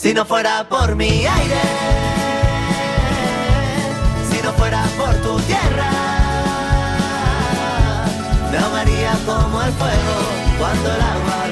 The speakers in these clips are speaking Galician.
Si no fuera por mi aire, si no fuera por tu tierra, me ahogaría como el fuego cuando el agua...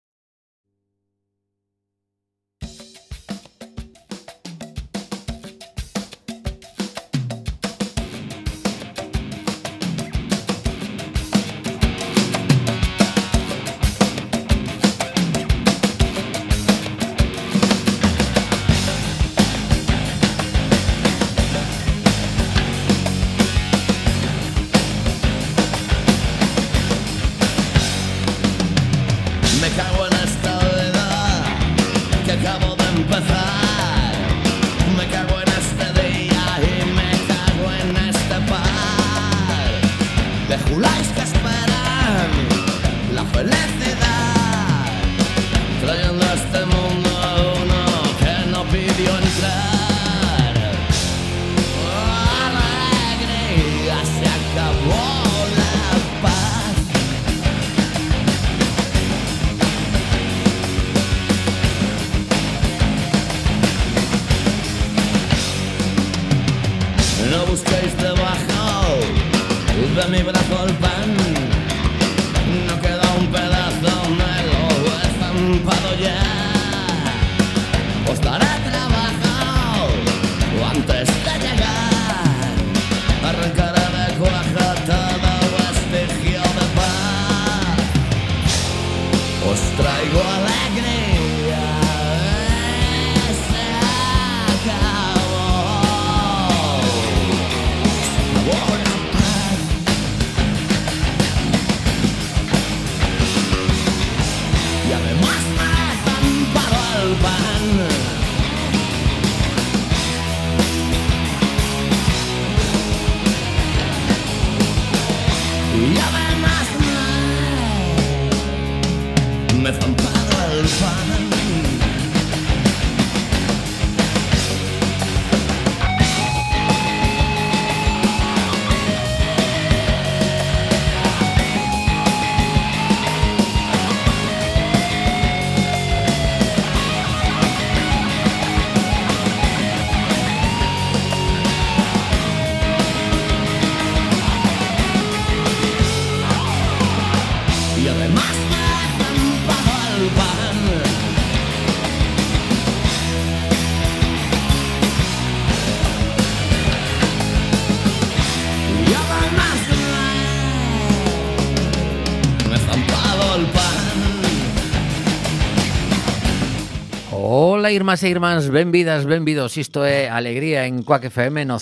Ola, irmás e irmáns, benvidas, benvidos. Isto é Alegría en Quack FM no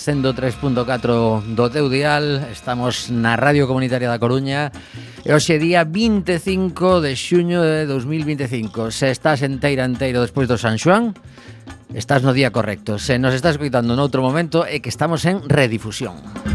103.4 do teu dial. Estamos na Radio Comunitaria da Coruña e hoxe día 25 de xuño de 2025. Se estás enteiro despois do San Xoán, estás no día correcto. Se nos estás escoitando noutro momento, é que estamos en redifusión.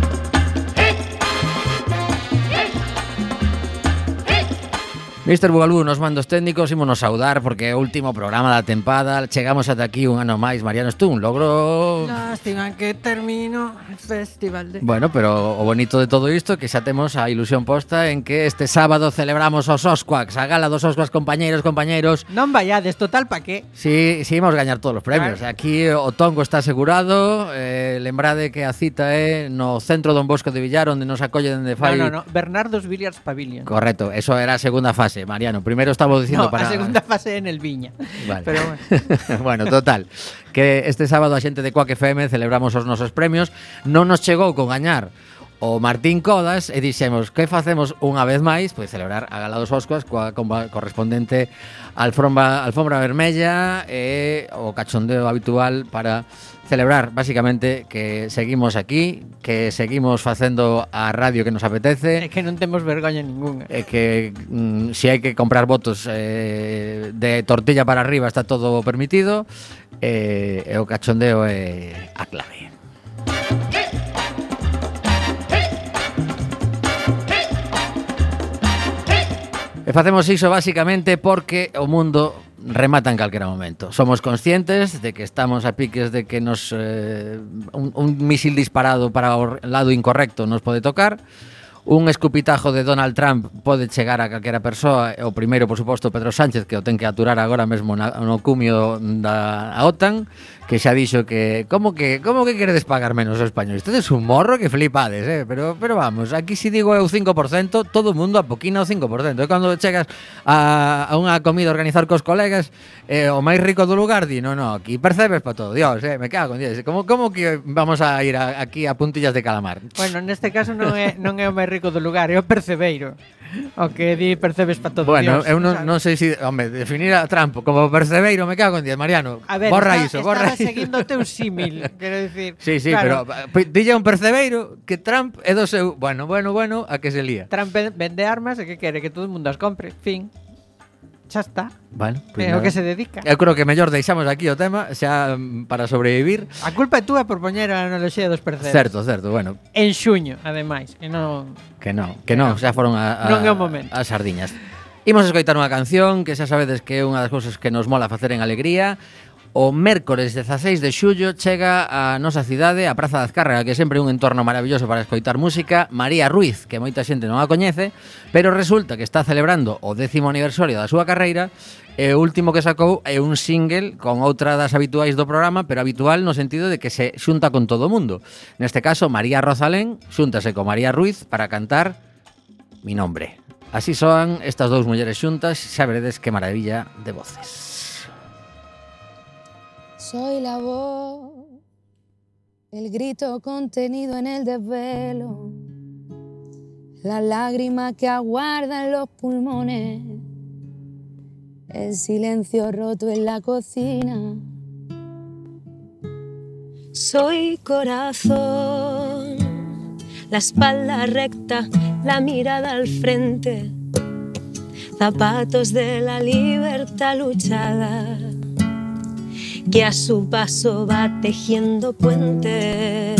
Mr. Bugalú, nos mandos técnicos, ímonos saudar porque é o último programa da tempada. Chegamos ata aquí un ano máis. Mariano, isto un logro... Lástima que termino o festival de... Bueno, pero o bonito de todo isto é que xa temos a ilusión posta en que este sábado celebramos os Osquaks, a gala dos Osquaks, compañeiros. Non vaiades, total, pa que? Sí, imos gañar todos os premios. Claro. Aquí o tongo está asegurado. Lembrade que a cita é no centro Don Bosco de Villar, onde nos acolle dende fai... No, Bernardo's Billiards Pavilion. Correcto, eso era a segunda fase. Mariano, primero estamos diciendo para... a segunda fase en el Viña. Vale. Pero bueno. Bueno, total, que este sábado a xente de Quack FM celebramos os nosos premios. Non nos chegou con gañar o Martín Codas e dixemos que facemos unha vez máis, pois celebrar a gala dos Oscars coa correspondente alfombra vermella e o cachondeo habitual para celebrar basicamente que seguimos aquí, que seguimos facendo a radio que nos apetece. É que non temos vergoña ninguna. É que se hai que comprar votos de tortilla para arriba está todo permitido, e o cachondeo é a clave. E facemos iso basicamente porque o mundo remata en calquera momento. Somos conscientes de que estamos a piques de que nos un misil disparado para o lado incorrecto nos pode tocar. un escupitajo de Donald Trump pode chegar a calquera persoa. O primeiro, por suposto, Pedro Sánchez, que o ten que aturar agora mesmo no cumio da OTAN, que xa dixo que como que queredes pagar menos aos españoles? Tedes un morro que flipades, pero vamos, aquí si digo eu 5%, todo o mundo apoquina o 5%. E cando chegas a unha comida a organizar cos colegas, o máis rico do lugar di, no, aquí percebes para todo. Dios, me cago en Dios. Como que vamos a ir aquí a puntillas de calamar? Bueno, neste caso non é o máis rico do lugar, é o percebeiro. O que di percebes para todo. Bueno, Dios, eu non sei se, definir a Trump como percebeiro, me cago en Dios, Mariano. A ver, borra estaba seguindo o teu símil, quero dicir. Sí, claro, pero dille un percebeiro que Trump é do seu, bueno, a que se lía. Trump vende armas e que quere que todo o mundo as compre, fin. Xa está. Bueno, pues É o que se dedica. Eu creo que mellor deixamos aquí o tema xa para sobrevivir. A culpa é túa por poñer a analoxía dos percebes. Certo, bueno. En xuño, ademais, que non xa foron non é o momento. as sardiñas. Imos escoitar unha canción que xa sabedes que é unha das cousas que nos mola facer en Alegría. O mércores 16 de xullo chega a nosa cidade, a Praza da Azcárraga, que é sempre un entorno maravilloso para escoitar música, María Ruiz, que moita xente non a coñece, pero resulta que está celebrando o 10º aniversario da súa carreira, e o último que sacou é un single con outra das habituais do programa, pero habitual no sentido de que se xunta con todo o mundo. Neste caso, María Rosalén xúntase con María Ruiz para cantar Mi Nombre. Así soan estas dous mulleres xuntas, xa veredes que maravilla de voces. Soy la voz, el grito contenido en el desvelo, la lágrima que aguarda en los pulmones, el silencio roto en la cocina. Soy corazón, la espalda recta, la mirada al frente, zapatos de la libertad luchada, que a su paso va tejiendo puentes.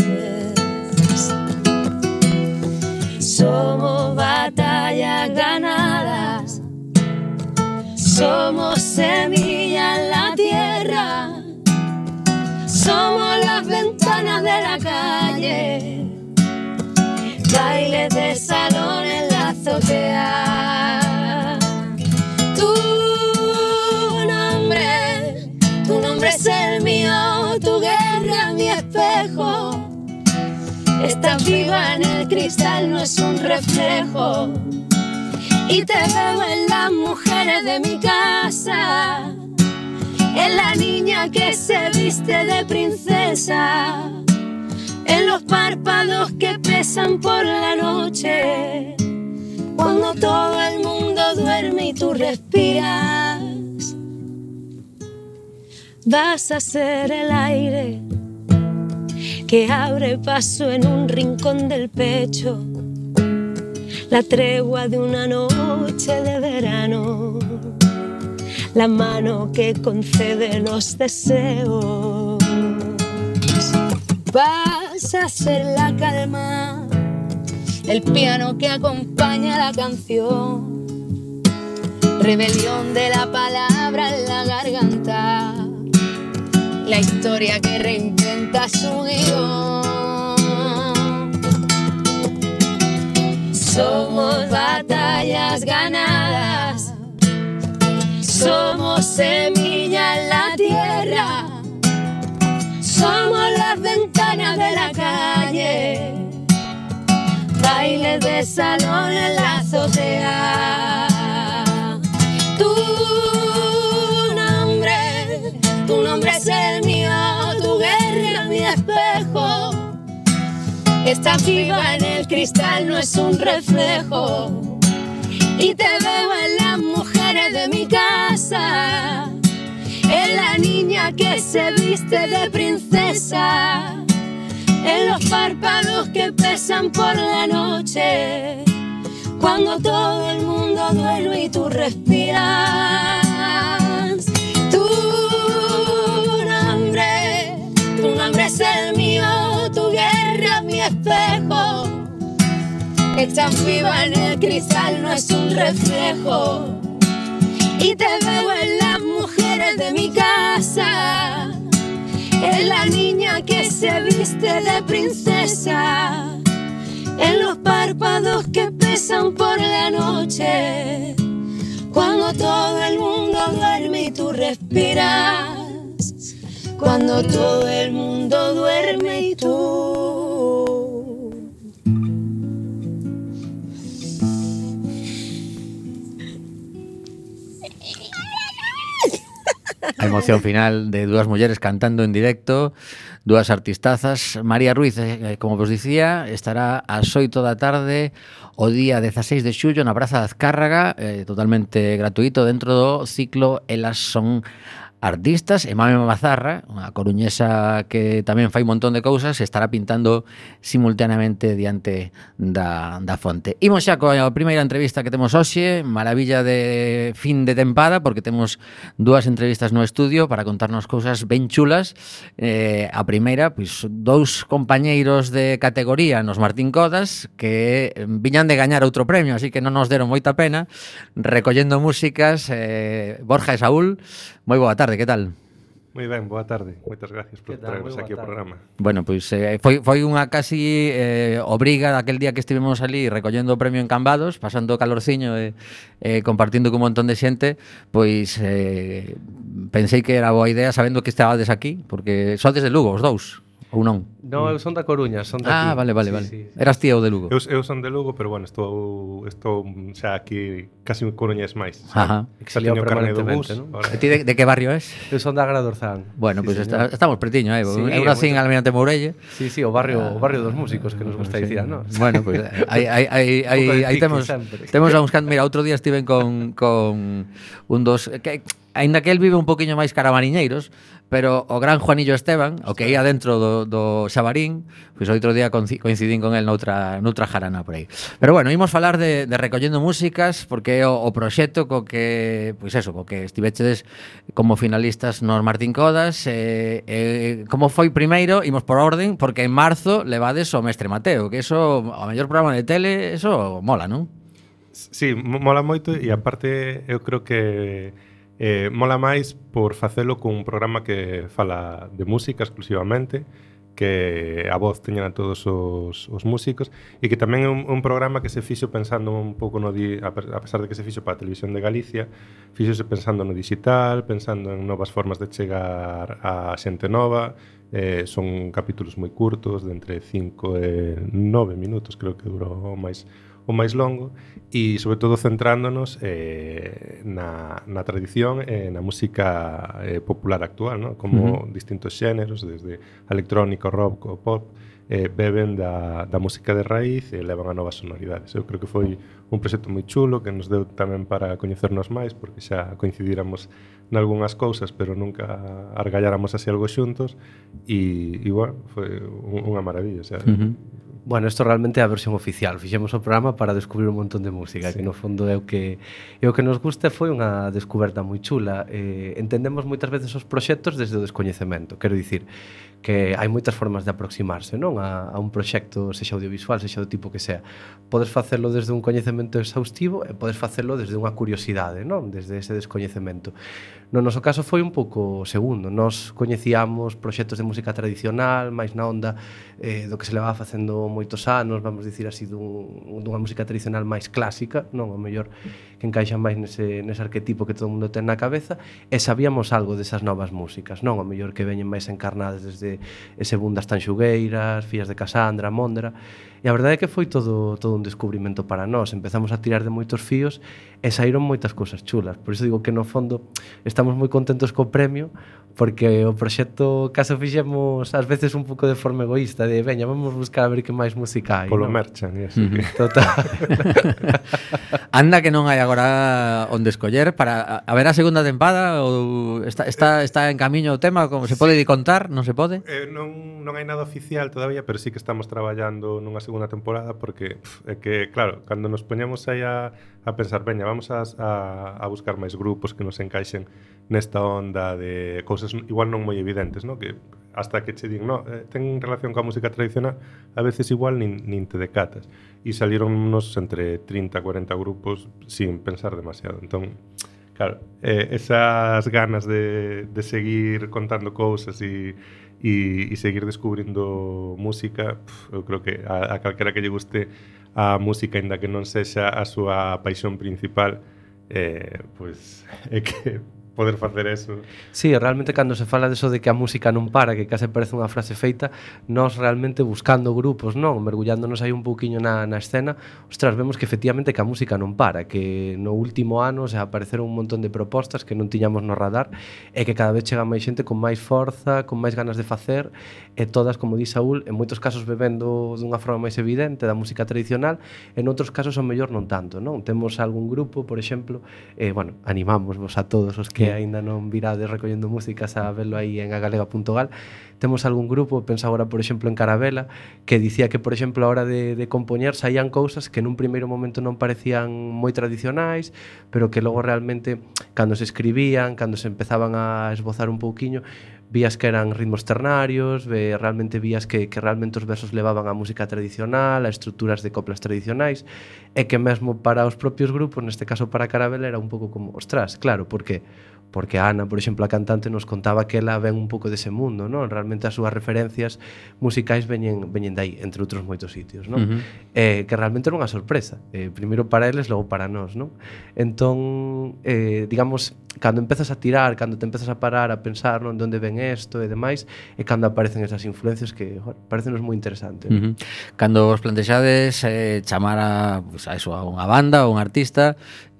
Somos batallas ganadas, somos semillas en la tierra, somos las ventanas de la calle, bailes de salón en la azotea. Tu nombre es el mío, tu guerra mi espejo. Estás viva en el cristal, no es un reflejo. Y te veo en las mujeres de mi casa, en la niña que se viste de princesa, en los párpados que pesan por la noche, cuando todo el mundo duerme y tú respiras. Vas a ser el aire que abre paso en un rincón del pecho, la tregua de una noche de verano, la mano que concede los deseos. Vas a ser la calma, el piano que acompaña la canción, rebelión de la palabra en la garganta, la historia que reinventa su guión. Somos batallas ganadas, somos semilla en la tierra, somos las ventanas de la calle, bailes de salón en la azotea. Tu nombre es el mío, tu guerra mi espejo. Estás viva en el cristal, no es un reflejo. Y te veo en las mujeres de mi casa, en la niña que se viste de princesa, en los párpados que pesan por la noche, cuando todo el mundo duerme y tú respiras. Tu nombre es el mío, tu guerra mi espejo. Estás viva en el cristal, no es un reflejo. Y te veo en las mujeres de mi casa, en la niña que se viste de princesa, en los párpados que pesan por la noche, cuando todo el mundo duerme y tú respiras, cuando todo el mundo duerme y tú. A emoción final de dúas mulleres cantando en directo, dúas artistazas. María Ruiz, como vos dicía, estará ás 8 da tarde o día 16 de xullo na Praza de Azcárraga, totalmente gratuito, dentro do ciclo Elas son artistas. E Mame Mazarra, unha coruñesa que tamén fai un montón de cousas, estará pintando simultaneamente diante da fonte. Imos xa coa primeira entrevista que temos hoxe, maravilla de fin de tempada, porque temos dúas entrevistas no estudio para contarnos cousas ben chulas. A primeira, pois, dous compañeiros de categoría nos Martín Codas que viñan de gañar outro premio, así que non nos deron moita pena, recollendo músicas. Borja e Saúl, moi boa tarde, que tal? Moi ben, boa tarde. Moitas gracias por traernos aquí ao programa. Bueno, pois foi unha casi obriga daquel día que estivemos ali recollendo o premio en Cambados, pasando o calorciño e compartindo con un montón de xente, pois pensei que era boa idea sabendo que estabades aquí, porque sodes de Lugo os dous, ou non? Non, eu son da Coruña, son daqui. Vale. Sí. Eras ti o de Lugo? Eu son de Lugo, pero bueno, estou xa aquí casi coruñés máis. Ajá. Xa teño carne do bus. ¿no? E ti de que barrio és? Eu son da Agra do Orzán. Bueno, pois estamos pretiño, Sí, eu nací en Almirante Mourelle. Sí, o barrio dos músicos que nos gusta dicir a nós. Bueno, pois aí temos a uns mira, outro día estiven con un dos que aínda que el vive un poquinho máis cara a Mariñeiros, pero o gran Juanillo Esteban, o que ia dentro do Xabarín, pois outro día coincidín con el noutra jarana por aí. Pero bueno, imos falar de recollendo músicas, porque é o proxecto co que, pois eso, co que estivechedes como finalistas nos Martín Codas. Como foi primeiro, imos por orden, porque en marzo levades o Mestre Mateo, que eso, o mellor programa de tele, eso mola, non? Sí, mola moito, e aparte eu creo que mola máis por facelo cun programa que fala de música exclusivamente, que a voz teñen a todos os músicos, e que tamén é un programa que se fixo pensando un pouco a pesar de que se fixo para a Televisión de Galicia, fixose pensando no digital, pensando en novas formas de chegar a xente nova. Son capítulos moi curtos, de entre 5 e 9 minutos, creo que dura o máis longo, e sobre todo centrándonos na tradición e na música popular actual, ¿no? Como distintos xéneros, desde a electrónica, o rock, o pop, beben da música de raíz e levan a novas sonoridades. Eu creo que foi un proxecto moi chulo que nos deu tamén para coñecernos máis, porque xa coincidíramos nalgúnas cousas, pero nunca argalláramos así algo xuntos, e bueno, foi unha maravilla, o sea, Bueno, isto realmente é a versión oficial. Fixemos o programa para descubrir un montón de música, sí. Que no fondo é o que nos gusta. Foi unha descoberta moi chula. Entendemos moitas veces os proxectos desde o descoñecemento. Quero dicir que hai moitas formas de aproximarse, non, a un proxecto, sexa audiovisual, sexa do tipo que sea. Podes facelo desde un coñecemento exhaustivo e podes facelo desde unha curiosidade, non, desde ese descoñecemento. No noso caso foi un pouco segundo. Nos coñecíamos proxectos de música tradicional, máis na onda do que se levaba facendo moitos anos, vamos dicir así, dunha música tradicional máis clásica, non, o mellor que encaixa máis nese arquetipo que todo o mundo ten na cabeza, e sabíamos algo desas novas músicas, non, o mellor que veñen máis encarnadas desde ese boom das Tanxugueiras, Fillas de Casandra, Mondra. E a verdade é que foi todo un descubrimento para nós. Empezamos a tirar de moitos fíos e saíron moitas cousas chulas. Por iso digo que no fondo estamos moi contentos co premio, porque o proxecto caso fixemos ás veces un pouco de forma egoísta, de veña, vamos buscar a ver que máis música hai. Polo ¿no? merchan, e así. Total. Anda que non hai agora onde escoller para haber a segunda tempada, ou está en camiño o tema, como se pode contar, non se pode? Non hai nada oficial todavía, pero sí que estamos traballando nunha segunda temporada, porque é que, claro, cando nos poñemos aí a pensar, veña, vamos a buscar máis grupos que nos encaixen nesta onda de cousas igual non moi evidentes, ¿no? Que hasta que che din, no, ten relación coa música tradicional, a veces igual nin te decatas. E salíronnos entre 30 e 40 grupos sin pensar demasiado. Entón, claro, esas ganas de seguir contando cousas e e seguir descubrindo música. Eu creo que a calquera que lle guste a música, aínda que non sexa a súa paixón principal, pois é que poder facer eso. Sí, realmente cando se fala deso de que a música non para, que case parece unha frase feita, nós realmente buscando grupos, non, mergullándonos aí un pouquiño na escena, ostras, vemos que efectivamente que a música non para, que no último ano se apareceron un montón de propostas que non tiñamos no radar e que cada vez chega máis xente con máis forza, con máis ganas de facer, e todas, como di Saúl, en moitos casos bebendo dunha forma máis evidente da música tradicional, en outros casos ao mellor non tanto, non? Temos algún grupo, por exemplo, bueno, animámosvos a todos os que aínda non virades recollendo músicas a velo aí en agalega.gal. Temos algún grupo, penso agora, por exemplo, en Carabela, que dicía que, por exemplo, a hora de compoñer saían cousas que nun primeiro momento non parecían moi tradicionais, pero que logo realmente, cando se escribían, cando se empezaban a esbozar un pouquiño, vías que eran ritmos ternarios, realmente vías que realmente os versos levaban a música tradicional, a estruturas de coplas tradicionais, e que mesmo para os propios grupos, neste caso para Carabela, era un pouco como, ostras, claro, porque a Ana, por exemplo, a cantante, nos contaba que ela ven un pouco dese mundo, non? Realmente as súas referencias musicais veñen dai, entre outros moitos sitios, non? Que realmente era unha sorpresa, primeiro para eles, logo para nós, non? Entón, digamos, cando empezas a tirar, cando te empezas a parar a pensar, non, de onde ven isto e demais, é cando aparecen esas influencias que, parecen moi interesante, non? Cando os plantexades chamar a, pues, a unha banda ou un artista,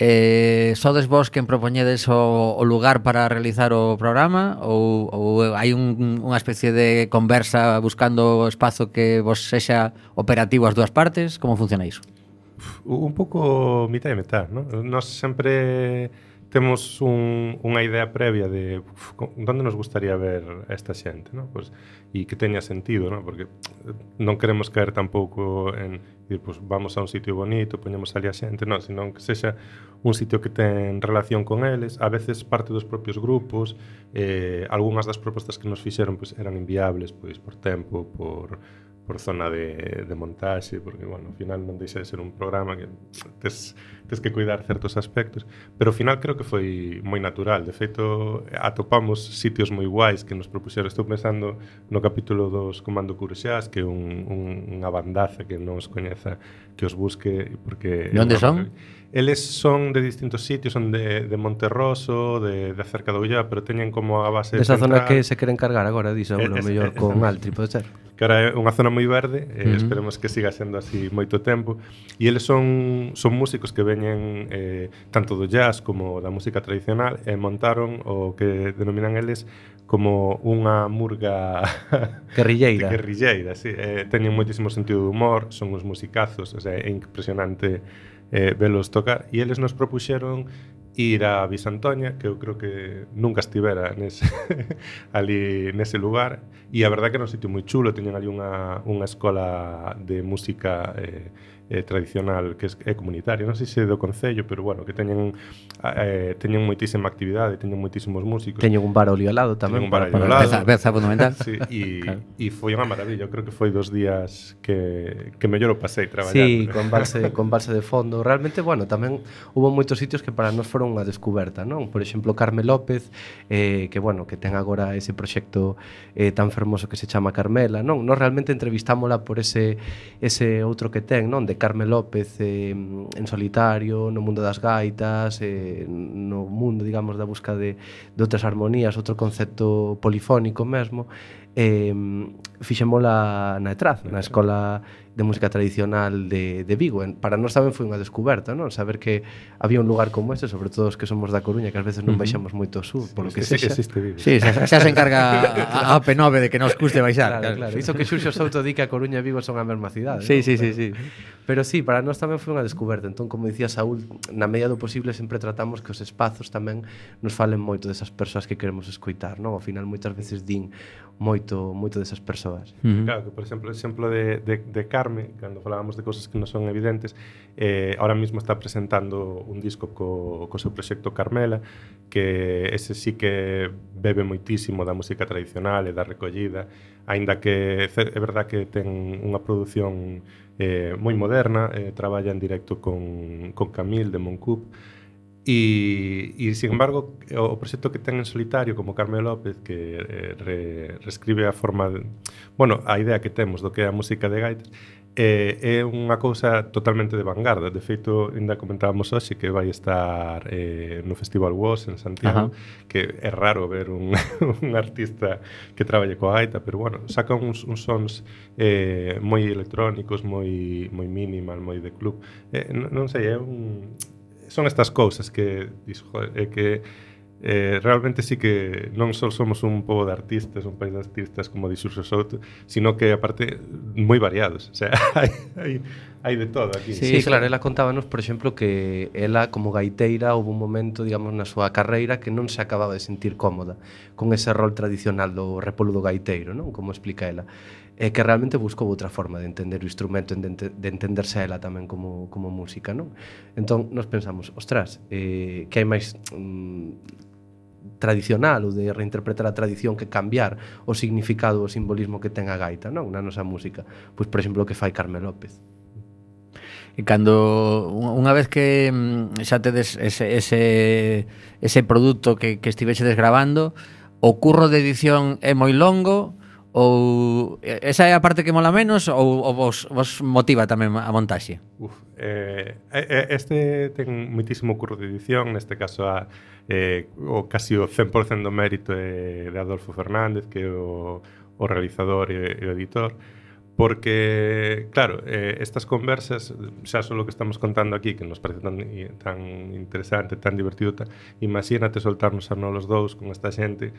sodes vos quen propoñedes o lugar para realizar o programa, ou hai unha especie de conversa buscando o espazo que vos sexa operativo as dúas partes? Como funciona iso? Un pouco mitad e mitad, non? Nós sempre temos unha idea previa de onde nos gustaría ver a esta xente, non? Pues, e que teña sentido, non? Porque non queremos caer tampouco en dir, pues, vamos a un sitio bonito, poñemos ali a xente, non, senón que sexa un sitio que ten relación con eles, a veces parte dos propios grupos, algunhas das propostas que nos fixeron pues, eran inviables, pois, por tempo, por zona de montaxe, porque, bueno, ao final non deixa de ser un programa que tes que cuidar certos aspectos, pero ao final creo que foi moi natural. De feito, atopamos sitios moi guais que nos propuxeron. Estou pensando no capítulo dos Comando Curuxás, que é unha bandaza que non os coñeza, que os busque, porque... De onde son? Eles son de distintos sitios, son de Monterroso, de cerca do Ullá, pero teñen como a base desa central. Zona que se queren cargar agora, diso, o mellor con Altri, pode ser? Que ahora é unha zona moi verde, esperemos que siga sendo así moito tempo, e eles son músicos que veñen tanto do jazz como da música tradicional, e montaron o que denominan eles como unha murga guerrilleira. Guerrilleira, sí. Teñen moitísimo sentido de humor, son uns musicazos, o sea, é impresionante velos tocar, e eles nos propuxeron ir a Bisantoña, que eu creo que nunca estivera ali nese lugar, e a verdad que era un sitio moi chulo, teñen ali unha escola de música tradicional que é comunitaria, non sei se é do Concello, pero bueno, que teñen moitísima actividade, teñen moitísimos músicos. Teñen un bar ao lado tamén. Un bar ao lado. Peza fundamental. Sí, e foi unha maravilla, eu creo que foi 2 días que mellor o pasei traballando. Sí, con balsa de fondo. Realmente, bueno, tamén hubo moitos sitios que para nós foron unha descuberta, non? Por exemplo, Carme López, que bueno, que ten agora ese proxecto tan fermoso que se chama Carmela, non? Nós realmente entrevistámola por ese outro que ten, non? De Carme López en solitario, no mundo das gaitas, no mundo, digamos, da busca de outras armonías, outro concepto polifónico mesmo. Fixémola na ETRAZ, na Escola de Música Tradicional de Vigo. Para nós tamén foi unha descuberta, non? Saber que había un lugar como este, sobre todo os que somos da Coruña, que ás veces non baixamos moito ao sur, polo que sexa. Existe Vigo. Sí, xa se encarga a P9 de que nos custe baixar. Claro. Iso que Xurxo Souto di que a Coruña e Vigo son a mesma cidade. Sí. Pero sí, para nós tamén foi unha descuberta. Entón, como dicía Saúl, na medida do posible sempre tratamos que os espazos tamén nos falen moito desas persoas que queremos escoitar, non? Ao final moitas veces din moito desas persoas. Claro, que por exemplo, o exemplo de Carme, cando falábamos de cousas que non son evidentes, ahora mismo está presentando un disco co seu proxecto Carmela, que ese sí que bebe moitísimo da música tradicional e da recollida, aínda que é verdad que ten unha produción moi moderna, traballa en directo con Camille de Moncoup, E sin embargo, o proxecto que ten en solitario como Carme López, que reescribe a forma de, bueno, a idea que temos do que é a música de gaitas, é unha cousa totalmente de vanguarda. De feito, ainda comentábamos hoxe que vai estar no Festival WOS en Santiago. Que é raro ver un artista que traballe coa gaita, pero bueno, saca uns sons moi electrónicos, moi minimal, moi de club. Non sei, son estas cousas que realmente sí que non só somos un pobo de artistas, un país de artistas como di Xurxo Souto, sino que aparte moi variados, o sea, hai de todo aquí. Sí, claro, ela contábanos, por exemplo, que ela como gaiteira houve un momento, digamos, na súa carreira que non se acababa de sentir cómoda con ese rol tradicional do repoludo gaiteiro, non? Como explica ela. Que realmente buscou outra forma de entender o instrumento, de entenderse a ela tamén como música, non? Entón, nos pensamos, ostras, que hai máis tradicional ou de reinterpretar a tradición que cambiar o significado ou o simbolismo que ten a gaita, non? Na nosa música. Pois, por exemplo, o que fai Carme López. E cando unha vez que xa tedes ese produto que estivesedes grabando, o curro de edición é moi longo, ou esa é a parte que mola menos, ou vos motiva tamén a montaxe? Este ten moitísimo curro de edición, neste caso o casi o 100% do mérito de Adolfo Fernández, que é o realizador e o editor, porque, claro, estas conversas, xa só o que estamos contando aquí, que nos parece tan interesante, tan divertido, imagínate soltarnos a nós os dous con esta xente,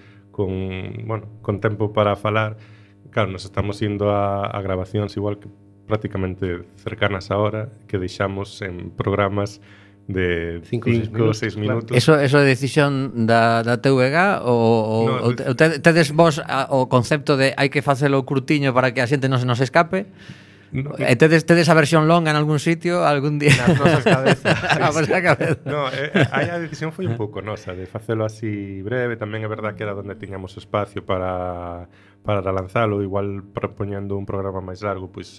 con tempo para falar. Claro, nos estamos indo a grabacións igual que prácticamente cercanas a hora, que deixamos en programas de 5 ou 6 minutos. Eso é decisión da TVG ou tedes vos o concepto de hai que facelo curtiño para que a xente non se nos escape? E tedes a versión longa en algún sitio algún día? Nas nosas cabezas. No, a decisión foi un pouco nosa de facelo así breve. Tamén é verdad que era onde tiñamos espacio para lanzalo. Igual propoñendo un programa máis largo, pois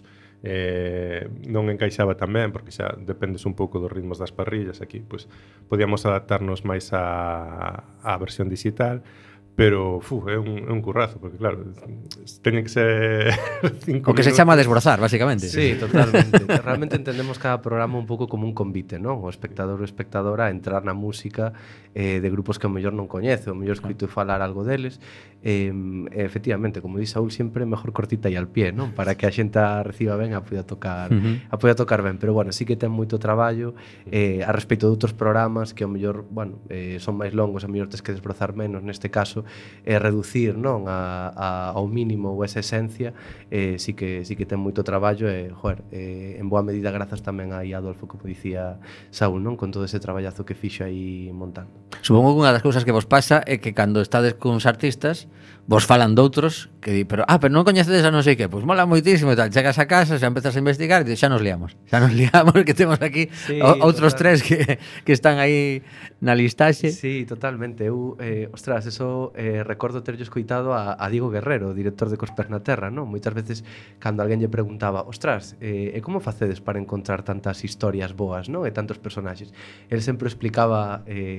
non encaixaba tamén, porque xa dependes un pouco dos ritmos das parrillas. Aquí pois podíamos adaptarnos máis á versión digital. Pero é un currazo, porque claro, teñen que ser 5 o que minutos. Se chama desbrozar, basicamente. Sí, totalmente. Realmente entendemos cada programa un pouco como un convite, non? O espectador ou espectadora a entrar na música de grupos que ao mellor non coñece, ao mellor escrito falar algo deles. Efectivamente, como di Saúl, sempre mejor cortita e al pie, non? Para que a xente a reciba ben, a poida tocar ben. Pero bueno, sí que ten moito traballo a respecto de outros programas que ao mellor, son máis longos, ao mellor tes que desbrozar menos. Neste caso, reducir, non, ao mínimo ou esa esencia, sí que ten moito traballo e, en boa medida grazas tamén a Adolfo, como dicía Saúl, non, con todo ese traballazo que fixo aí montando. Supongo que unha das cousas que vos pasa é que cando estades cuns artistas vos falan doutros que di, pero non coñecedes a non sei que, pois mola moitísimo e tal, chegas a casa, xa empezas a investigar e xa nos liamos que temos aquí outros tres que están aí na listaxe. Sí, totalmente. Eu, ostras, eso recordo terlle escoitado a Diego Guerrero, director de Cos Pés na Terra, non? Moitas veces cando alguén lle preguntaba, ostras, e como facedes para encontrar tantas historias boas, non? E tantos personaxes. El sempre explicaba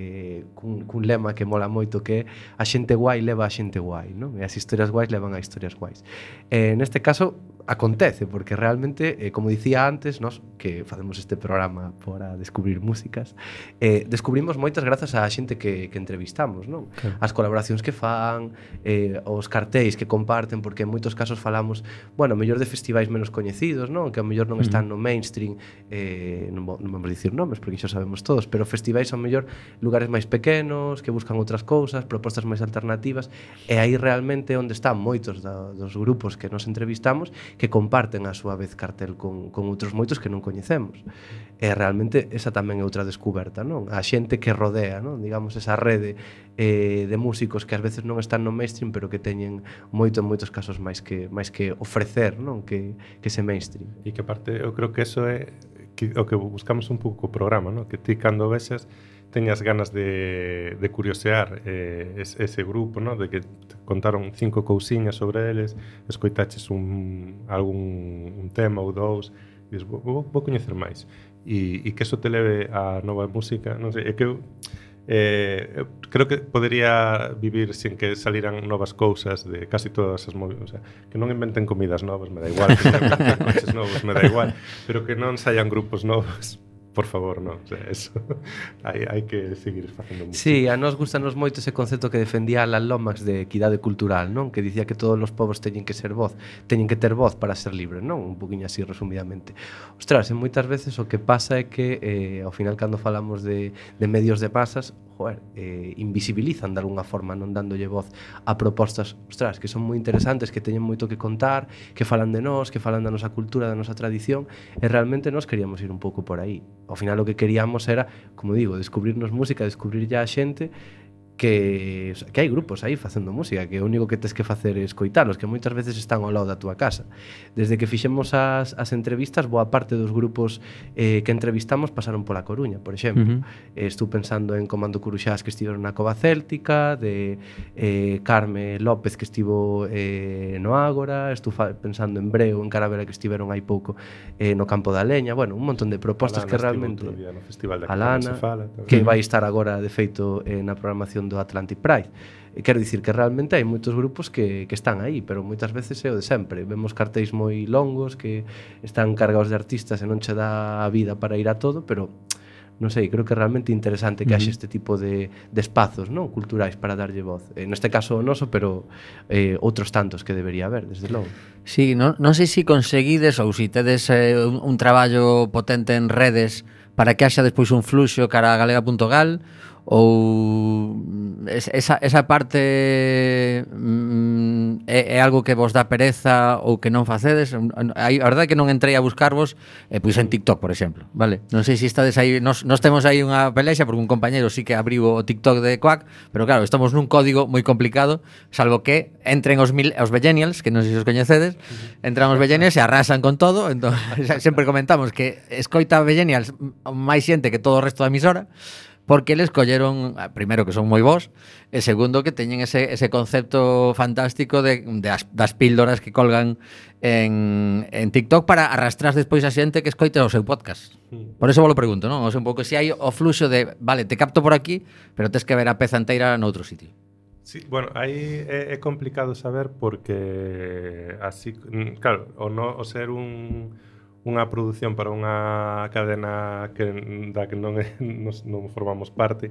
cun lema que mola moito, que a xente guai leva a xente guai, non? E as historias guais levan a historias guais. Neste caso acontece, porque realmente, como dicía antes, nós que facemos este programa para descubrir músicas, descubrimos moitas grazas á xente que entrevistamos, non? Claro. As colaboracións que fan, os cartéis que comparten, porque en moitos casos falamos, mellor de festivais menos coñecidos, non? Que ao mellor non están no mainstream, non vamos dicir nomes, porque xa sabemos todos, pero festivais ao mellor lugares máis pequenos, que buscan outras cousas, propostas máis alternativas, e aí realmente onde están moitos dos grupos que nos entrevistamos, que comparten a súa vez cartel con outros moitos que non coñecemos. E realmente esa tamén é outra descuberta, non? A xente que rodea, non? Digamos, esa rede de músicos que ás veces non están no mainstream, pero que teñen en moitos casos máis que ofrecer, non? Que ese mainstream. E que aparte, eu creo que eso é o que buscamos un pouco o programa, non? Que ti cando vexas teñas ganas de curiosear ese grupo, ¿no? De que te contaron 5 cousiñas sobre eles, escoitaches algún tema ou dous, e dices, vou coñecer máis. e que eso te leve a nova música, non sei, é que eu creo que podería vivir sin que saliran novas cousas de casi todas as movidas, o sea, que non inventen comidas novas, me da igual, que non inventen coches novos, me da igual, pero que non saian grupos novos, por favor, non, o sea, eso hai que seguir facendo música. Sí, a nós gustanos moito ese concepto que defendía Alan Lomax de equidade cultural, non? Que dicía que todos os povos teñen que ser voz, teñen que ter voz para ser libres, non? Un poquinho así resumidamente. Ostras, moitas veces o que pasa é que ao final cando falamos de medios de masas, joder, invisibilizan de alguna forma, non dándolle voz a propostas, ostras, que son moi interesantes, que teñen moito que contar, que falan de nós, que falan da nosa cultura, da nosa tradición, e realmente nós queríamos ir un pouco por aí. Ao final o que queríamos era, como digo, descubrirnos música, descubrir ya a xente que hai grupos aí facendo música, que o único que tes que facer é escoitalos, que moitas veces están ao lado da túa casa. Desde que fixemos as entrevistas, boa parte dos grupos que entrevistamos pasaron pola Coruña, por exemplo. Estou pensando en Comando Curuxás, que estiveron na Cova Céltica, de Carme López, que estivo no Ágora, estou pensando en Breo, en Caravera, que estiveron hai pouco no Campo da Leña, bueno, un montón de propostas que realmente... No Festival de Alana, Fala, que vai estar agora, de feito, na programación do Atlantic Pride. Quero dicir que realmente hai moitos grupos que están aí, pero moitas veces é o de sempre. Vemos cartéis moi longos que están cargados de artistas e non che dá a vida para ir a todo, pero non sei, creo que é realmente interesante que haxe este tipo de espazos, non, culturais para darlle voz. Neste caso o noso, pero outros tantos que debería haber, desde logo. Sí, non sei se conseguides ou se tedes un traballo potente en redes para que haxa despois un fluxo cara a galega.gal, ou esa parte é algo que vos dá pereza ou que non facedes. A verdade é que non entrei a buscarvos pois en TikTok, por exemplo, vale? Non sei se estades aí, nos temos aí unha pelexa porque un compañeiro sí que abriu o TikTok de Quack, pero claro, estamos nun código moi complicado, salvo que entren os Vegenials, que non sei se os coñecedes, entran os Vegenials e arrasan con todo. Entón, sempre comentamos que escoita Vegenials máis xente que todo o resto da emisora, porque eles colleron, primeiro, que son moi bons, e segundo, que teñen ese concepto fantástico das píldoras que colgan en TikTok para arrastrar despois a xente que escoite o seu podcast. Por eso vos lo pregunto, non? O sea, un pouco se hai o fluxo de, vale, te capto por aquí, pero tes que ver a peza inteira noutro sitio. Sí, bueno, aí é complicado saber porque así, claro, o ser unha produción para unha cadena da que non formamos parte,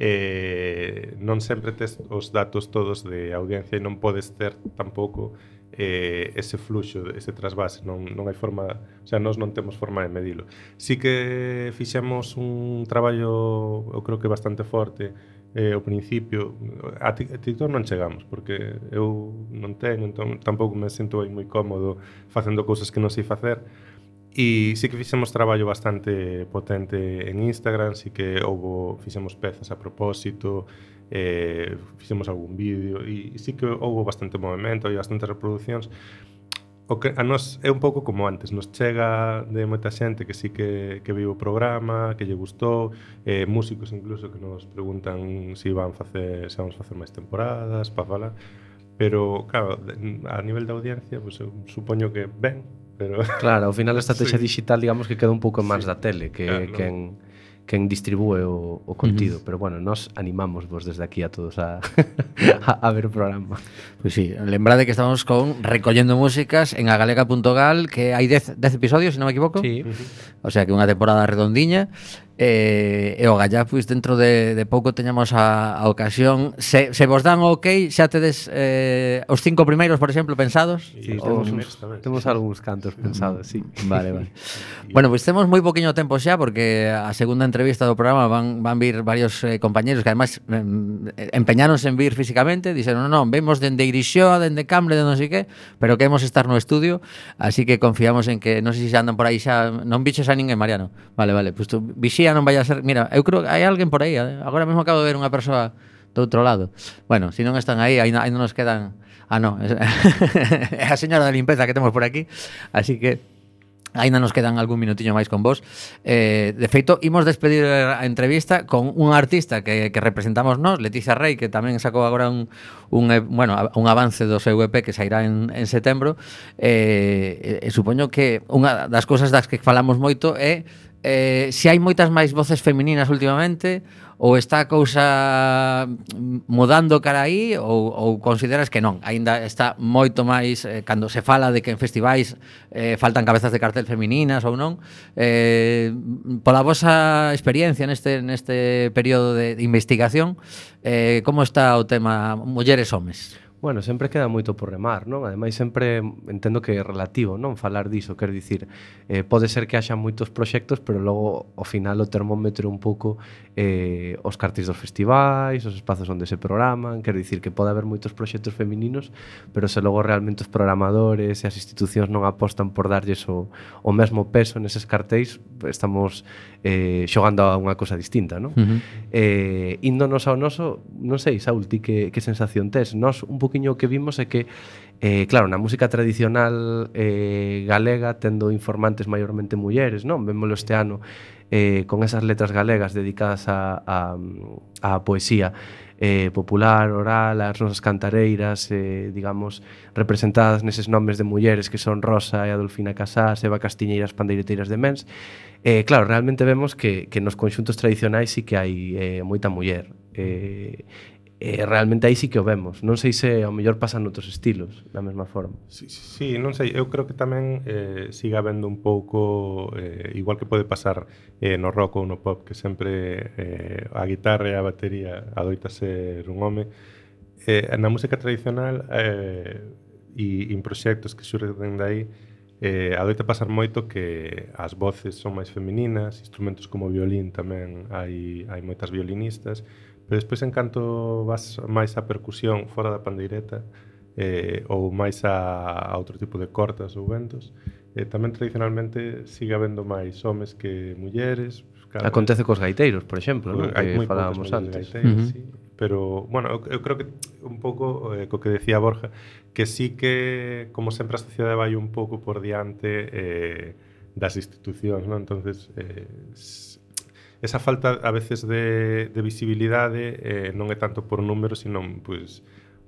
non sempre tes os datos todos de audiencia e non podes ter tampouco ese fluxo, ese trasvase, non hai forma, o sea, nós non temos forma de medilo. Sí que fixemos un traballo, eu creo que bastante forte ao principio. A TikTok non chegamos porque eu non teño, entón tampouco me sinto aí moi cómodo facendo cousas que non sei facer. E sí que fixemos traballo bastante potente en Instagram, sí que fixemos pezas a propósito, fixemos algún vídeo e sí que houve bastante movimento e bastantes reproduccións. O que a nos é un pouco como antes, nos chega de moita xente que sí que viu o programa, que lle gustou, músicos incluso que nos preguntan se vamos facer máis temporadas para falar, pero claro, a nivel de audiencia, pues, eu supoño que ben, pero... Claro, ao final a estrategia digital, digamos que queda un pouco máis da tele que quen distribúe o contido, pero bueno, nos animamos vos desde aquí a todos a ver o programa. Pois sí, lembrade que estamos con Recollendo Músicas en agalega.gal, que hai 10 episodios, se non me equivoco. Sí. O sea que unha temporada redondiña. E o gallá, pois dentro de pouco teñamos a ocasión. Se vos dan o ok, xa tedes os 5 primeiros, por exemplo, pensados? Sí, temos algúns cantos pensados, sí. Vale. Bueno, pois temos moi poquinho tempo xa, porque a segunda entrevista do programa van vir varios compañeros que ademais empeñáronse en vir físicamente, dixeron, non, vemos dende Irixoa, dende Cambre, de non sei que, pero queremos estar no estudio, así que confiamos en que, non sei se andan por aí xa, non biches a ninguén, Mariano. Vale, pois tú vixía, non vai a ser, mira, eu creo que hai alguén por aí, agora mesmo acabo de ver unha persoa do outro lado. Bueno, se non están aí, ainda nos quedan... non, é a señora da limpeza que temos por aquí, así que ainda nos quedan algún minutiño máis con vos. De feito, imos despedir a entrevista con un artista que representamos nós, Leticia Rey, que tamén sacou agora un avance do seu EP que sairá en setembro. Supoño que unha das cousas das que falamos moito é se hai moitas máis voces femininas últimamente ou está a cousa mudando cara aí ou consideras que non, aínda está moito máis cando se fala de que en festivais faltan cabezas de cartel femininas ou non, pola vosa experiencia neste período de investigación, como está o tema mulleres homes? Bueno, sempre queda moito por remar, non? Ademais, sempre entendo que é relativo, non? Falar diso, quer dicir, pode ser que haxa moitos proxectos, pero logo, ao final, o termómetro un pouco os cartéis dos festivais, os espazos onde se programan, quer dicir que pode haber moitos proxectos femininos, pero se logo realmente os programadores e as institucións non apostan por darlles o mesmo peso neses cartéis, estamos xogando a unha cousa distinta, non? Índonos ao noso, non sei, Saúl, ti que sensación tes? Nos un pouquiño o que vimos é que claro, na música tradicional galega, tendo informantes maiormente mulleres, non? Vémolo este ano con esas letras galegas dedicadas a poesía popular, oral, as nosas cantareiras, digamos, representadas neses nomes de mulleres que son Rosa e Adolfina Casás, Eva Castiñeiras, pandeireteiras de Mens. Claro, realmente vemos que nos conxuntos tradicionais sí que hai moita muller. Realmente aí sí que o vemos. Non sei se ao mellor pasan outros estilos da mesma forma. Sí, non sei, eu creo que tamén siga habendo un pouco igual que pode pasar no rock ou no pop, que sempre a guitarra e a batería adoita ser un home. Na música tradicional e en proxectos que xurden dai adoita pasar moito que as voces son máis femininas, instrumentos como o violín tamén hai moitas violinistas. Pero despois, en canto vas máis a percusión fora da pandeireta ou máis a outro tipo de cortas ou ventos, tamén tradicionalmente sigue habendo máis homes que mulleres. Acontece cos gaiteiros, por exemplo, non? Que falábamos antes. Gaiteiros, sí. Pero, bueno, eu creo que un pouco co que decía Borja, que sí que, como sempre, a sociedade vai un pouco por diante das institucións, non? Entonces, esa falta a veces de visibilidade non é tanto por números, sino pues,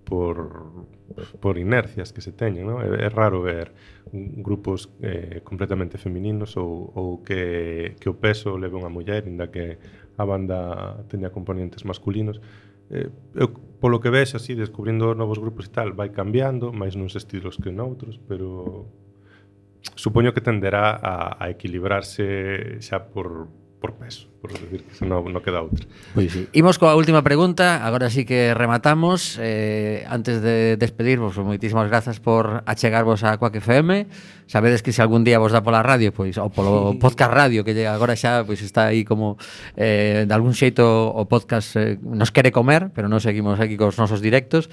por inercias que se teñen, non? É raro ver grupos completamente femininos ou que o peso leve unha muller, inda que a banda teña componentes masculinos. Eu, polo que vexo, así, descubrindo novos grupos e tal, vai cambiando, máis nuns estilos que noutros, pero supoño que tenderá a equilibrarse xa por peso, por decir que non queda outra. Pois sí. Imos coa última pregunta, agora sí que rematamos. Antes de despedirvos, moitísimas grazas por achegarvos a Quack FM. Sabedes que se algún día vos dá pola radio, pois, ou polo podcast radio, que agora xa pois, está aí como de algún xeito o podcast nos quere comer, pero non seguimos aquí cos nosos directos.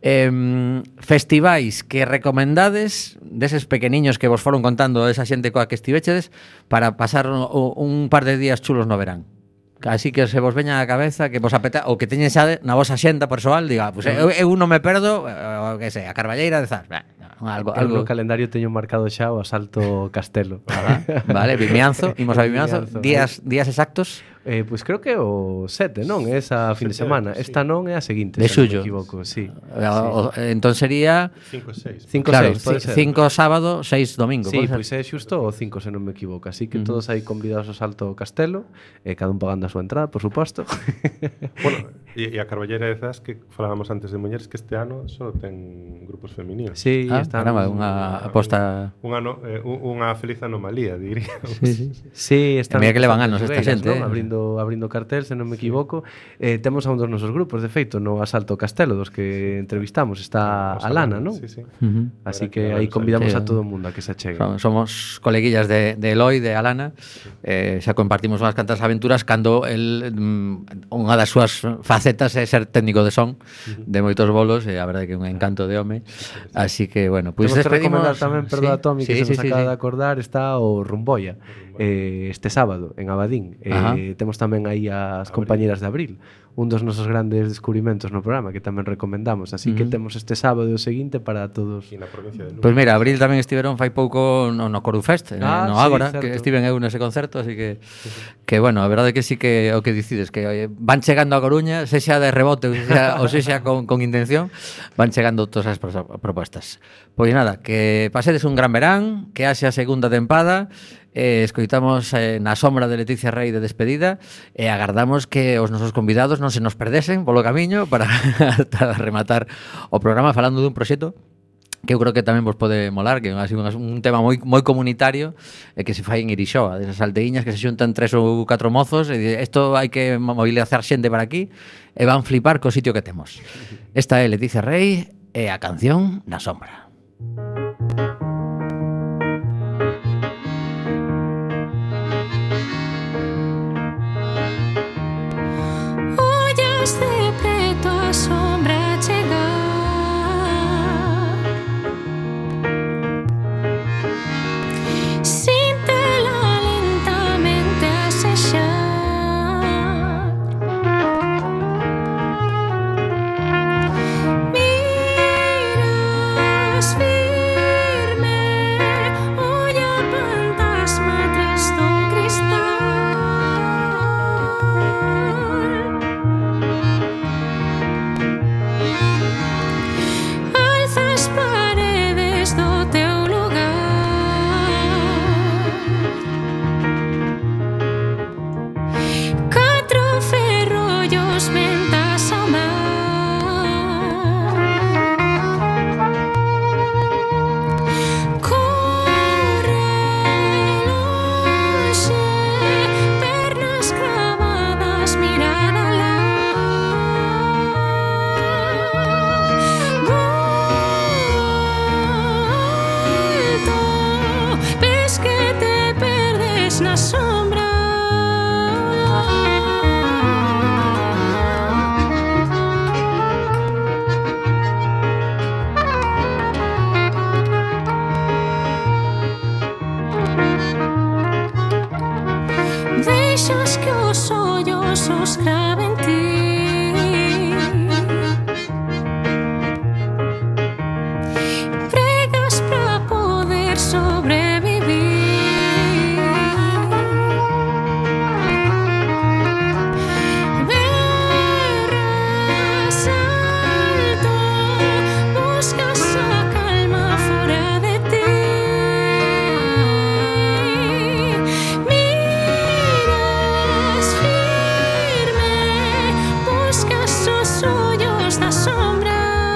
Festivais que recomendades deses pequeniños que vos foron contando esa xente coa que estivechedes para pasar un par de días chulos no verán. Así que se vos veña á cabeza que vos apeta ou que teñen xa na vosa xenda persoal, diga, pues, eu non me perdo, que sei, a Carballeira de Zas, algo. No calendario teño marcado xa o Asalto Castelo. Vale, Vimianzo, imos a Vimianzo. Días exactos? Pois creo que o 7, non? É esa fin de semana. Esta non é a seguinte, de se non xullo. me equivoco, sí. Entón sería 5 e 6. 5 claro, 6, pode ser. 5 sábado, 6 domingo. Sí, pois é xusto o 5, se non me equivoco. Así que todos aí convidados ao Salto Castelo, cada un pagando a súa entrada, por suposto. Bueno, e a Carballeira de Zas, que falábamos antes de mulleres, que este ano só ten grupos femininos. Sí, está caramba, unha aposta. Unha feliz anomalía, diría. Sí, están. Mira que levan anos esta xente, abrindo cartel, se non me equivoco. Temos a un dos nosos grupos, de feito, no Asalto Castelo, dos que entrevistamos, está Alana, non? Sí. Así que aí convidamos a todo o mundo a que se achegue. Somos coleguillas de Eloi, de Alana. Xa compartimos unhas cantas aventuras cando unha das súas facetas é ser técnico de son de moitos bolos, e a verdade que é un encanto de home. Así que, bueno, pois despedimos tamén, perdoa, Tomi, que se nos acaba de acordar, está o Rumboia este sábado en Abadín. Temos tamén aí as compañeras de Abril, un dos nosos grandes descubrimentos no programa, que tamén recomendamos. Así que temos este sábado e o seguinte para todos. E na provincia de Lugo. Pois mira, Abril tamén estiveron fai pouco no Corufest, no Ágora, sí, que estiven eu nese concerto, así que bueno, a verdade que sí que o que dicides, que van chegando a Coruña, sexa de rebote ou sexa con intención, van chegando todas as propostas. Pois nada, que pasedes un gran verán, que haxe a segunda tempada, Escoitamos Na sombra de Leticia Rey de despedida e agardamos que os nosos convidados non se nos perdesen polo camiño para ata rematar o programa falando dun proxecto que eu creo que tamén vos pode molar, que é así un tema moi comunitario e que se fai en Irixoa, desas aldeiñas que se xuntan 3 ou 4 mozos e isto hai que mobilizar xente para aquí e van flipar co sitio que temos. Esta é Leticia Rey e a canción Na sombra. Ollas de preto a sombra chegar, síntela lentamente asexar. Miras firme, olla fantasma tras do cristal. Alzas paredes do teu lugar, catro ferrollos ventas ao mar. Corre lonxe, pernas cravadas, mirada alá. Volto, ves que te perdes na sombra. Deixas que os ollos os graven ti, pregas pra poder sobrevivir. Berras alto, buscas a calma fora de ti. Miras firme, buscas os ollos da sombra.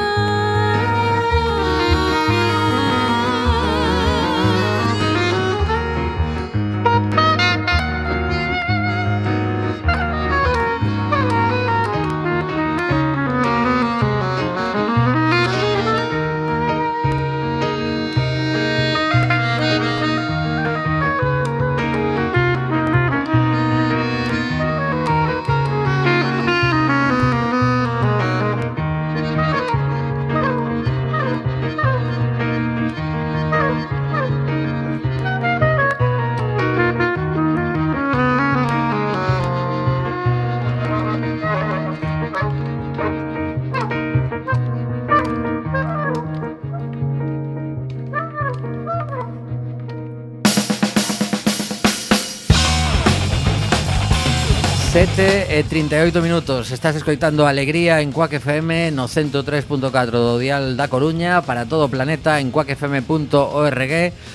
Sete e 38 minutos. Estás escoitando Alegría en Quack FM no 103.4 do dial da Coruña para todo o planeta en quackfm.org.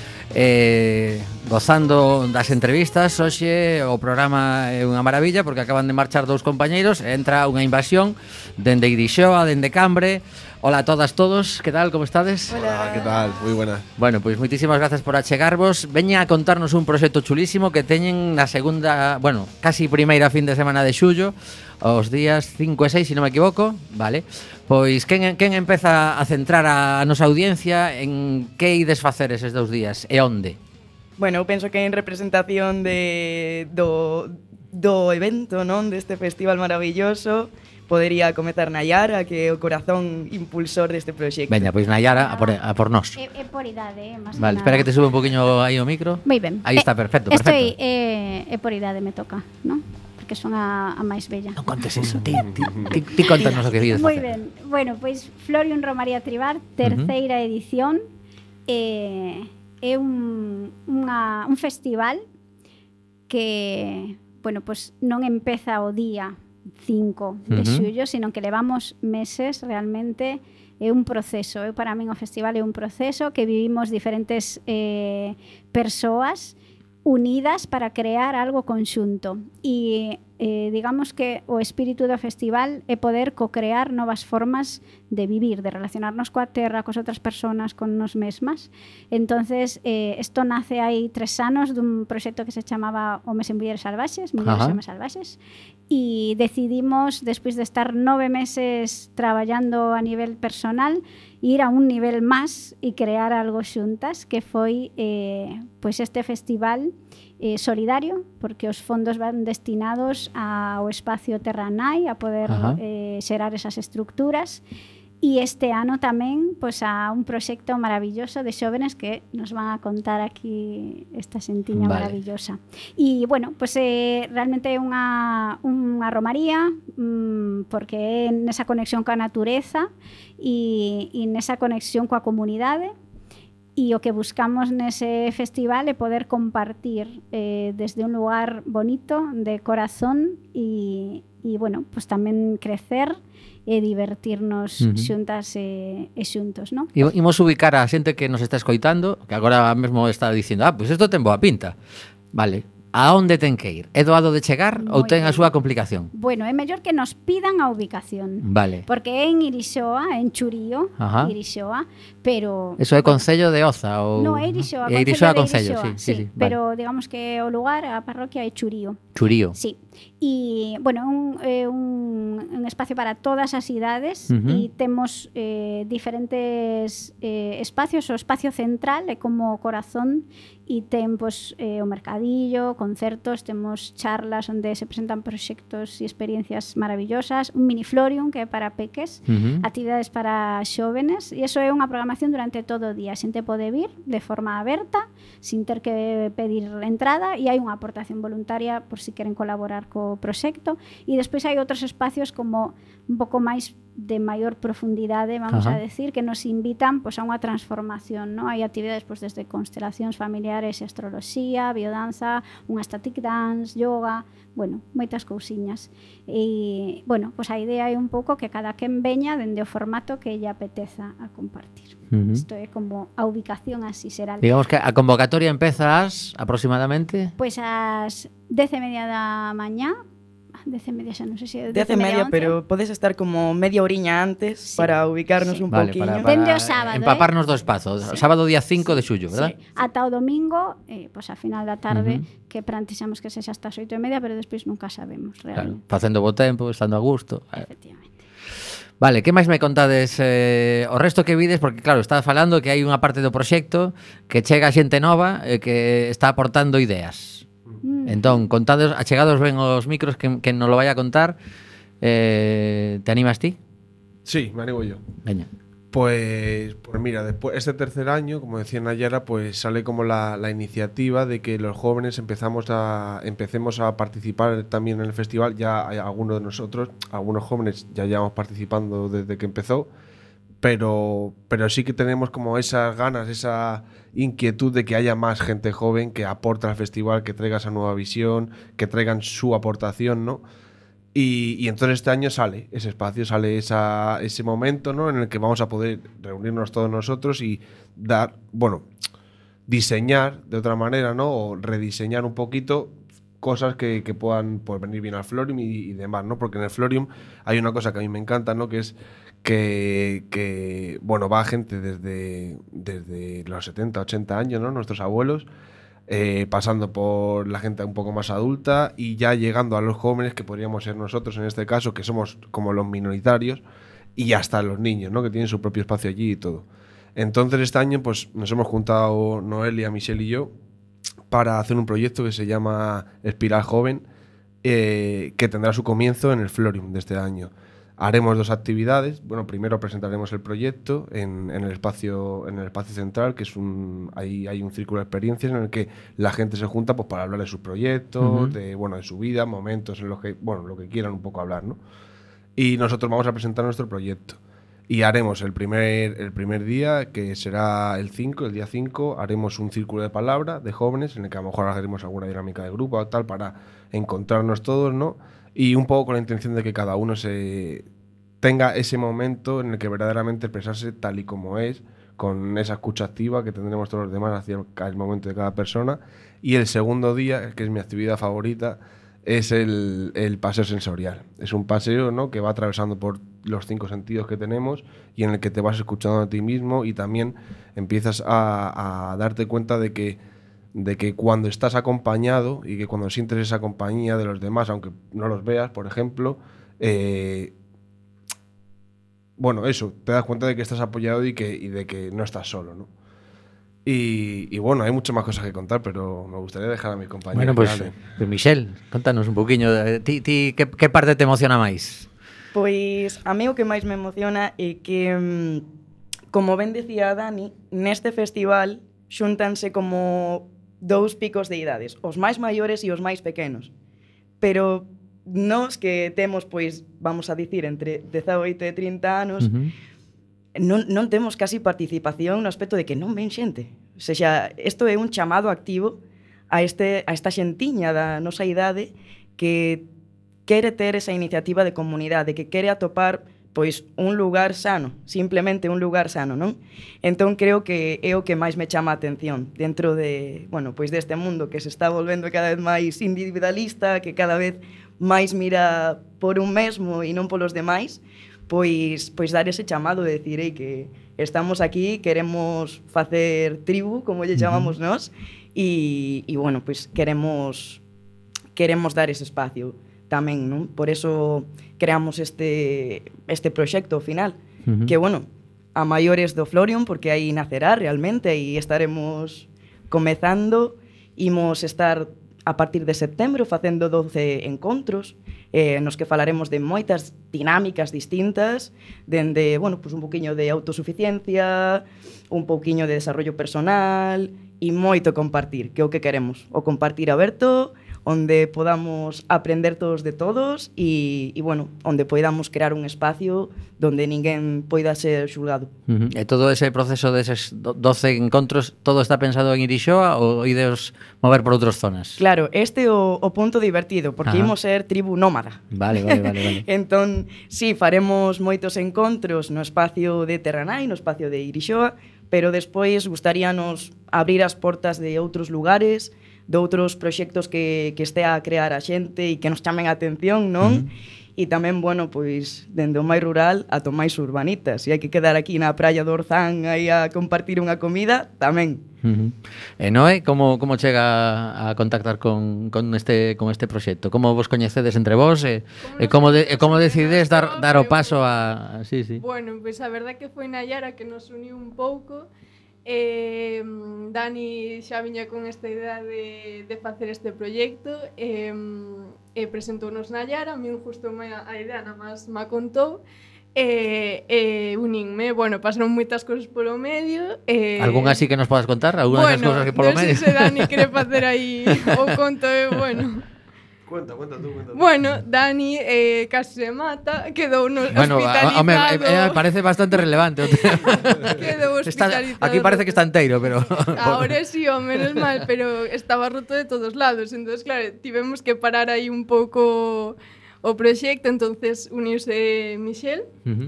Gozando das entrevistas. Hoxe o programa é unha maravilla porque acaban de marchar dous compañeiros e entra unha invasión dende Irixoa, dende Cambre. Hola a todas, todos, que tal, como estades? Hola, ¿qué tal? Muy buenas. Bueno, pois moitísimas grazas por achegarvos. Veña a contarnos un proxecto chulísimo que teñen na segunda, bueno, casi primeira fin de semana de xullo, os días 5 e 6, se non me equivoco, vale? Pois quen empeza a centrar a nosa audiencia en que ides facer eses 2 días e onde? Bueno, eu penso que en representación do evento, non, deste festival maravilloso, podería comezar Nayara, que é o corazón impulsor deste proxecto. Veña, pois Nayara, a por nós. É por idade, máis Vale, espera que te sube un poquinho aí o micro. Moi ben. Aí está, perfecto, Isto perfecto. é por idade me toca, non? Porque son a máis bella. Non contes eso, ti contanos o que vides Moi facer. ben. Bueno, pois Florian Romaría Tribar, terceira edición. É un festival que, bueno, pois non empeza o día 5 de xullo, sino que levamos meses realmente. É un proceso, para min o festival é un proceso que vivimos diferentes persoas unidas para crear algo conxunto. E digamos que o espírito do festival é poder co-crear novas formas de vivir, de relacionarnos coa terra, cos outras persoas, con nos mesmas. Entonces, isto nace hai 3 anos dun proxecto que se chamaba Homes e Mulleres Salvaxes, Mulleres e Homes Salvaxes, e decidimos, despois de estar 9 meses traballando a nivel personal, ir a un nivel máis e crear algo xuntas, que foi pois este festival solidario, porque os fondos van destinados ao espacio Terra Nai, a poder xerar esas estructuras. E este ano tamén pois, a un proxecto maravilloso de xóvenes que nos van a contar aquí esta xentiña maravillosa. E, bueno, pois, realmente é unha romaría, porque é nesa conexión coa natureza e nesa conexión coa comunidade. E o que buscamos nese festival é poder compartir desde un lugar bonito, de corazón, e bueno, pues tamén crecer e divertirnos xuntas e xuntos, non? Imos ubicar a xente que nos está escoitando, que agora mesmo está dicindo, pues isto ten boa pinta. Vale. A onde ten que ir? É doado de chegar ou ten a súa complicación? Bueno, é mellor que nos pidan a ubicación. Vale. Porque é en Irixoa, en Churío, Irixoa, pero... Eso é Concello de Oza? Ou... No, é Irixoa, Concello, sí. Pero digamos que o lugar, a parroquia é Churío. Churío. Sí. E, bueno, un espacio para todas as idades e temos diferentes espacios. O espacio central é como o corazón e ten pues, o mercadillo, concertos, temos charlas onde se presentan proxectos e experiencias maravillosas, un miniflorium que é para peques, actividades para xóvenes, e iso é unha programación durante todo o día. A xente pode vir de forma aberta, sin ter que pedir entrada, e hai unha aportación voluntaria por si queren colaborar co proxecto, e despois hai outros espacios como un pouco máis de maior profundidade, vamos a decir, que nos invitan pues, a unha transformación, ¿no? Hai actividades pues, desde constelacións familiares, astroloxía, biodanza, unha static dance, yoga, bueno, moitas cousiñas. E, bueno, pues a idea é un pouco que cada quen veña dende o formato que lle apeteza a compartir. Isto é como a ubicación así será. Digamos que a convocatoria empeza aproximadamente? Pois ás 10:30 da mañá, 10:30 xa non sei se é 10:30, pero podes estar como media oriña antes para ubicarnos un vale, poquinho. Dende o sábado, empaparnos do espazo. Sábado día 5 de xullo, verdad? Ata o domingo, pois a final da tarde, que plantexamos que sexa hasta as 8:30, pero despois nunca sabemos realmente. Claro, facendo bo tempo, estando a gusto. Efectivamente. Vale, que máis me contades o resto que vides? Porque claro, estás falando que hai unha parte do proxecto que chega xente nova e que está aportando ideas. Entón, contados, achegados ben os micros que nos lo vaya a contar. Te animas ti? Sí, me animo yo. Veña. Pues mira, después este tercer año, como decía Nayara, pues sale como la iniciativa de que los jóvenes empecemos a participar también en el festival. Ya hay algunos de nosotros, algunos jóvenes ya llevamos participando desde que empezó, pero sí que tenemos como esas ganas, esa inquietud de que haya más gente joven que aporte al festival, que traiga esa nueva visión, que traigan su aportación, ¿no? Y entonces este año sale ese espacio, sale ese momento, ¿no? En el que vamos a poder reunirnos todos nosotros y dar, bueno, diseñar de otra manera, ¿no? O rediseñar un poquito cosas que puedan pues, venir bien al Florium y demás, ¿no? Porque en el Florium hay una cosa que a mí me encanta, ¿no? Que es que bueno, va gente desde los 70, 80 años, ¿no? Nuestros abuelos, pasando por la gente un poco más adulta y ya llegando a los jóvenes, que podríamos ser nosotros en este caso, que somos como los minoritarios, y hasta los niños, ¿no? Que tienen su propio espacio allí y todo. Entonces este año pues nos hemos juntado Noelia, Michelle y yo para hacer un proyecto que se llama Espiral Joven, que tendrá su comienzo en el Florium de este año. Haremos 2 actividades. Bueno, primero presentaremos el proyecto en el espacio central, que es hay un círculo de experiencias en el que la gente se junta pues, para hablar de sus proyectos, de su vida, momentos en los que, bueno, lo que quieran un poco hablar, ¿no? Y nosotros vamos a presentar nuestro proyecto. Y haremos el primer día, que será el día 5, haremos un círculo de palabra de jóvenes, en el que a lo mejor haremos alguna dinámica de grupo o tal, para encontrarnos todos, ¿no? Y un poco con la intención de que cada uno tenga ese momento en el que verdaderamente expresarse tal y como es, con esa escucha activa que tendremos todos los demás hacia el momento de cada persona. Y el segundo día, que es mi actividad favorita, es el paseo sensorial. Es un paseo, ¿no?, que va atravesando por los 5 sentidos que tenemos y en el que te vas escuchando a ti mismo y también empiezas a darte cuenta de que cuando estás acompañado y que cuando sientes esa compañía de los demás, aunque no los veas, por ejemplo, bueno, eso, te das cuenta de que estás apoyado y de que no estás solo, ¿no? Y bueno, hay muchas más cosas que contar, pero me gustaría dejar a mis compañeros. Bueno, pues Michelle, contanos un poquinho. Ti que parte te emociona máis? Pois a mí o que máis me emociona é que, como ben dicía Dani, neste festival xúntanse como 2 picos de idades, os máis maiores e os máis pequenos. Pero nós que temos, pois, vamos a dicir, entre 18 e 30 anos, non temos casi participación no aspecto de que non ven xente. O sea, isto é un chamado activo a esta xentiña da nosa idade que quere ter esa iniciativa de comunidade, que quere atopar pois un lugar sano, simplemente un lugar sano, non? Entón creo que é o que máis me chama a atención dentro de, bueno, pois deste mundo que se está volvendo cada vez máis individualista, que cada vez máis mira por un mesmo e non polos demais, pois dar ese chamado de decir que estamos aquí, queremos facer tribu, como lle chamamos nós, e bueno, pois queremos dar ese espacio tamén, non? Por eso creamos este proxecto ao final, que, bueno, a maiores do Florion, porque aí nacerá realmente, e estaremos comezando, imos estar a partir de setembro facendo 12 encontros, nos que falaremos de moitas dinámicas distintas, dende, bueno, pues un poquinho de autosuficiencia, un pouquiño de desarrollo personal e moito compartir, que é o que queremos, o compartir aberto, onde podamos aprender todos de todos e bueno, onde podamos crear un espacio donde ninguén poida ser xulgado. E todo ese proceso deses 12 encontros, todo está pensado en Irixoa ou ideos mover por outras zonas? Claro, este é o punto divertido, porque imos ser tribu nómada. Vale. Entón, sí, faremos moitos encontros no espacio de Terranai, no espacio de Irixoa, pero despois gustaríanos abrir as portas de outros lugares, de outros proxectos que estea a crear a xente e que nos chamen a atención, non? E tamén, bueno, pois, dende o máis rural ata o máis urbanita. Se hai que quedar aquí na praia do Orzán aí a compartir unha comida, tamén. E Noé, como chega a contactar con este proxecto? Como vos coñecedes entre vos? E como decides dar o paso a... Sí. Bueno, pois a verdade que foi Nayara que nos uniu un pouco. Dani xa viña con esta idea de facer este proxecto e presentounos Nayara, a min justo a idea nada máis me contou unínme, bueno, pasaron moitas cosas polo medio. Algún así que nos podas contar? Algunas das cosas que polo medio? Bueno, non sei se Dani quere facer aí o conto, bueno. Cuenta tú. Bueno, Dani casi se mata, quedou hospitalizado. Bueno, parece bastante relevante. Quedou hospitalizado. Aquí parece que está enteiro, pero... Ahora sí, menos mal, pero estaba roto de todos lados. Entonces, claro, tivemos que parar aí un pouco o proxecto, entonces uniuse Michelle.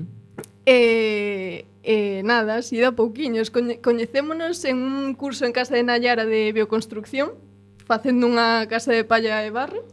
Nada, así da pouquiños. Coñecémonos en un curso en casa de Nayara de bioconstrucción, facendo unha casa de palla e barro,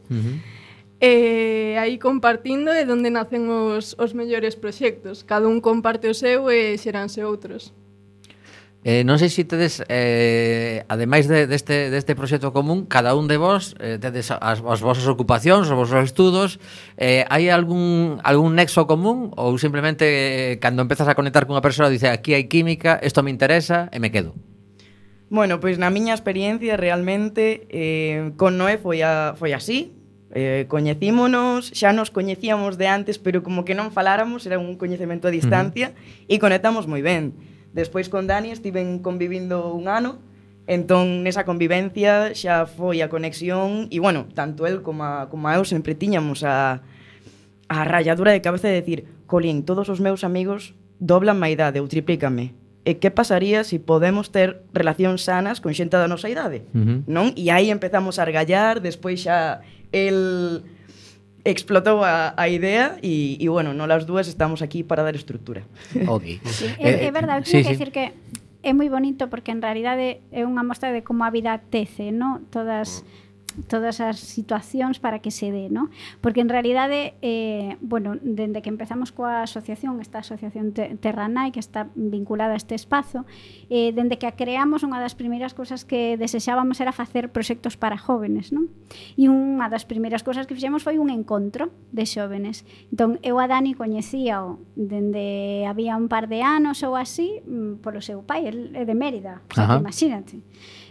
aí compartindo é onde nacen os mellores proxectos. Cada un comparte o seu e xeranse outros. Non sei se tedes, ademais deste proxecto común, cada un de vos tedes as vosas ocupacións, os vosos estudos, hai algún nexo común ou simplemente cando empezas a conectar con unha persoa dice aquí hai química, isto me interesa e me quedo? Bueno, pois na miña experiencia realmente con Noé foi así. Coñecímonos, xa nos coñecíamos de antes, pero como que non faláramos, era un coñecemento a distancia e conectamos moi ben. Despois con Dani estiven convivindo un ano, entón nesa convivencia xa foi a conexión e, bueno, tanto el como eu sempre tiñamos a ralladura de cabeza de decir, colín, todos os meus amigos doblan a idade ou triplícame. E que pasaría se podemos ter relacións sanas con xente da nosa idade, non? E aí empezamos a argallar, despois xa el explotou a idea e bueno, non as dúas estamos aquí para dar estrutura. Ok. É verdade, eu teño que decir que é moi bonito porque en realidade é unha mostra de como a vida tece, ¿no? Todas as situacións para que se dé, ¿no? Porque en realidade, bueno, dende que empezamos coa asociación, esta asociación Terranai, que está vinculada a este espazo, dende que a creamos, unha das primeiras cousas que desexábamos era facer proxectos para jóvenes, ¿no? E unha das primeiras cousas que fixemos foi un encontro de xóvenes. Entón, eu a Dani coñecíao dende había un par de anos ou así, polo seu pai, el é de Mérida, o sea, que imagínate.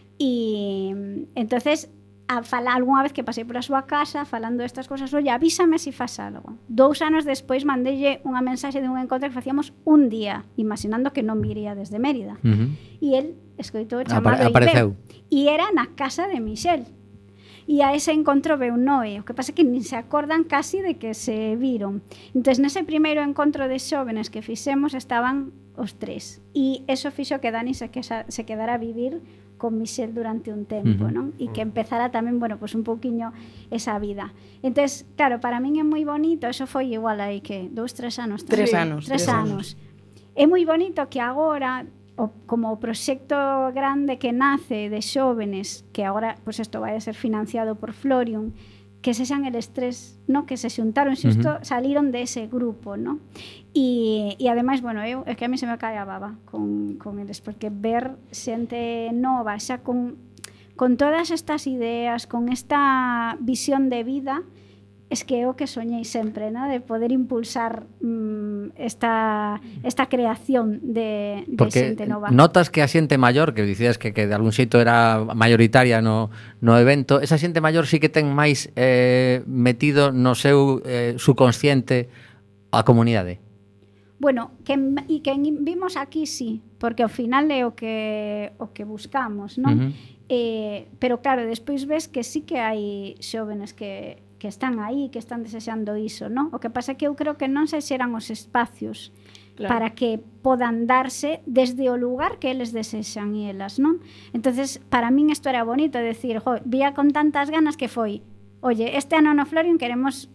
E entonces algunha vez que pasei pola súa casa falando destas cosas, oye, avísame se faz algo. 2 anos despois mandelle unha mensaxe de un encontro que facíamos un día, imaginando que non viría desde Mérida. E el escoitou o chamado apareceu. E era na casa de Michel. E a ese encontro veu Noé. O que pasa é que nin se acordan casi de que se viron. Entón, nese primeiro encontro de xóvenes que fixemos estaban os 3. E eso fixo que Dani se quedara a vivir con Michel durante un tempo, non? E que empezara tamén, bueno, pues un pouquiño esa vida. Entonces, claro, para min é moi bonito, eso foi igual aí que 2-3 anos. 3 anos. 3 anos. É moi bonito que agora, como o proxecto grande que nace de xóvenes, que agora, pues isto vai a ser financiado por Florium, que sexan eles 3, no? Que se xuntaron xusto, saliron de ese grupo, no? E ademais, bueno, é que a mí se me cae a baba con eles, porque ver xente nova, xa con todas estas ideas, con esta visión de vida, es que é o que soñei sempre, ¿no? De poder impulsar esta creación de xente nova. Notas que a xente maior, que dicías que de algún xeito era mayoritaria no evento, esa xente maior sí que ten máis metido no seu subconsciente a comunidade. Bueno, que vimos aquí sí, porque ao final é o que buscamos, non? Pero claro, despois ves que sí que hai xóvenes que están aí, que están desexando iso, non? O que pasa é que eu creo que non se xeran os espacios para que podan darse desde o lugar que eles desexan e elas, non? Entonces, para min isto era bonito, decir, vía con tantas ganas que foi, oye, este ano no Florium queremos,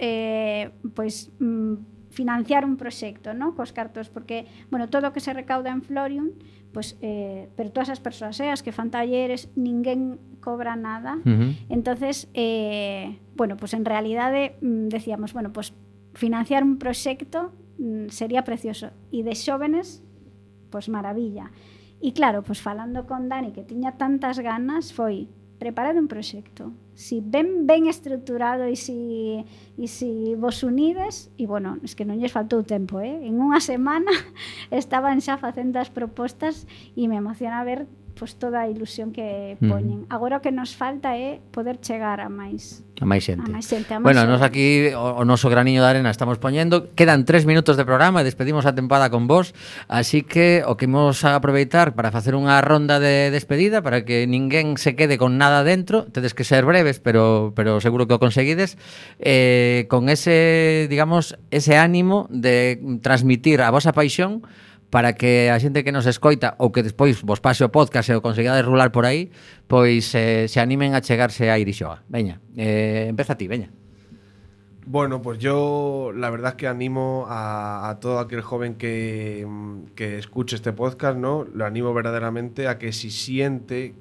financiar un proxecto, ¿no? Cos cartos, porque, bueno, todo o que se recauda en Florium, pues, pero todas as persoas as que fan talleres, ninguén cobra nada. Entonces, bueno, pues en realidade decíamos, bueno, pues financiar un proxecto sería precioso. E de xóvenes, pues maravilla. E claro, pues falando con Dani, que tiña tantas ganas, foi preparade un proxecto. Si ben estruturado e si vos unides, e bueno, es que non lles faltou tempo, en unha semana estaban xa facendo as propostas e me emociona ver pues toda a ilusión que poñen. Agora o que nos falta é poder chegar a máis xente. Bueno, nos aquí o noso graniño de arena estamos poñendo. Quedan 3 minutos de programa e despedimos a tempada con vos, así que o que imos a aproveitar para facer unha ronda de despedida para que ninguén se quede con nada dentro. Tedes que ser breves, pero seguro que o conseguides, con ese, digamos, ese ánimo de transmitir a vosa paixón para que a xente que nos escoita ou que despois vos pase o podcast e o conseguidades rular por aí, pois se animen a chegarse a Irixoa. Veña, empeza ti, veña. Bueno, pues yo la verdad es que animo a todo aquel joven que escuche este podcast, ¿no? Lo animo verdaderamente a que si siente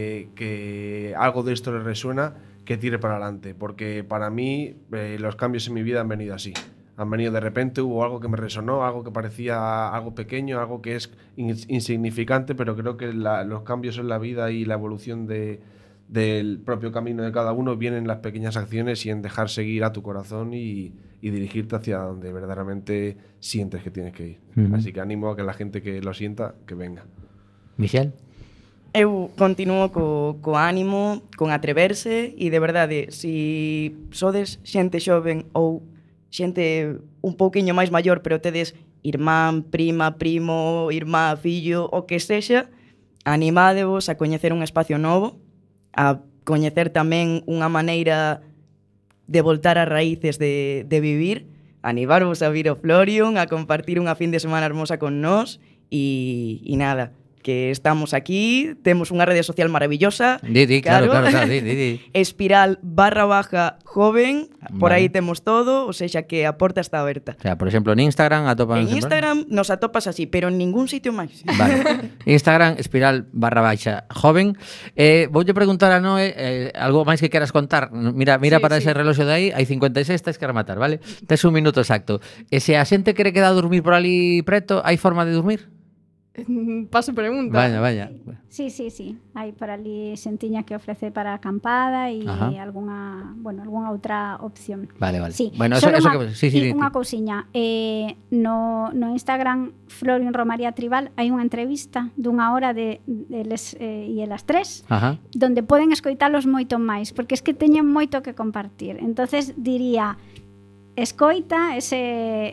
que algo de esto le resuena, que tire para adelante, porque para mí los cambios en mi vida han venido así. Han venido de repente, hubo algo que me resonó, algo que parecía algo pequeño, algo que es insignificante, pero creo que los cambios en la vida y la evolución del propio camino de cada uno vienen en las pequeñas acciones y en dejar seguir a tu corazón y dirigirte hacia donde verdaderamente sientes que tienes que ir. Así que animo a que la gente que lo sienta, que venga. Michel? Eu continuo co ánimo, con atreverse e de verdade, si sodes xente xoven ou xente un pouquiño máis maior, pero tedes irmán, prima, primo, irmá, fillo, o que sexa, animádevos a coñecer un espacio novo, a coñecer tamén unha maneira de voltar ás raíces de vivir, animarvos a vir ao Florium, a compartir unha fin de semana hermosa con nós e nada, que estamos aquí, temos unha rede social maravillosa. Claro, di. Espiral_joven, por Vale. aí temos todo, ou seja que a porta está aberta. O sea, por exemplo, en Instagram atopan... En Instagram nos atopas así, pero en ningún sitio máis. Vale. Instagram, espiral_joven. Voulle preguntar a Noé algo máis que queras contar. Mira Sí, para sí. ese reloxo de aí, hai 56, tes que rematar, vale? Tes un minuto exacto. E se a xente quere quedar a dormir por ali preto, hai forma de dormir? Paso pregunta. Vaya. Sí. Hai por ali xentiña que ofrece para acampada e Ajá. algunha outra opción. Vale. Sí, Bueno, solo eso unha- que... Sí, e unha cousiña. No Instagram Florin Romaría Tribal hai unha entrevista dunha hora de eles e elas tres, Ajá. donde poden escoitalos moito máis, porque es que teñen moito que compartir. Entonces diría, escoita ese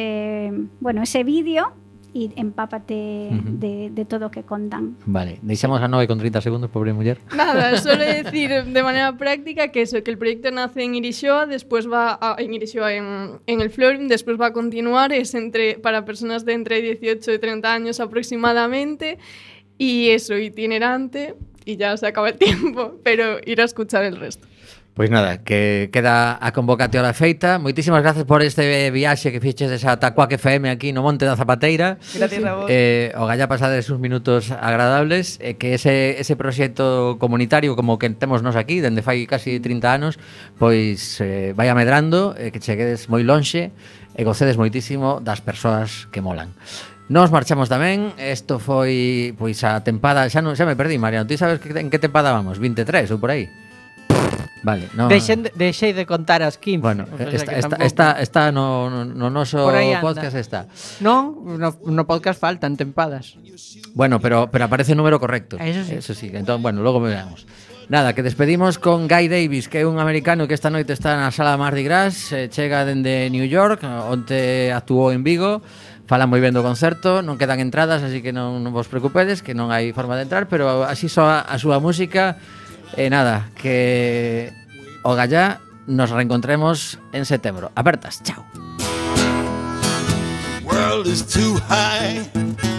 vídeo e empápate de todo o que contan. Vale. Deixamos a Noé con 30 segundos, pobre muller. Nada, solo decir de manera práctica que eso, que el proyecto nace en Irishoa, después va en Irishoa, en el Florim, después va a continuar, es para personas de entre 18 y 30 años aproximadamente, y eso, itinerante, y ya se acaba el tiempo, pero ir a escuchar el resto. Pois nada, que queda a convocatoria feita. Moitísimas gracias por este viaxe que fixedes ata Quack FM aquí no Monte da Zapateira. Gracias a vos. O galla pasades uns minutos agradables, que ese proxecto comunitario como que temos nos aquí dende fai casi 30 anos, pois vai amedrando, que cheguedes moi lonxe e gocedes moitísimo das persoas que molan. Nos marchamos tamén. Isto foi pois a tempada, xa me perdí, Mariano. Ti sabes en que tempada vamos? 23 ou por aí? Vale, no. Deixei de contar as 15. Bueno, O sea que está no noso Por aí anda. podcast está. Non, no podcast faltan tempadas. Bueno, pero aparece o número correcto. Eso sí. Entón, bueno, logo veremos. Nada, que despedimos con Guy Davis, que é un americano que esta noite está na sala Mardi Gras, chega dende New York, onte actuou en Vigo. Fala moi ben do concerto, non quedan entradas, así que non vos preocupedes, que non hai forma de entrar, pero así soa a súa música. E nada, que o gallá nos reencontremos en setembro. Apertas, chao. World is too high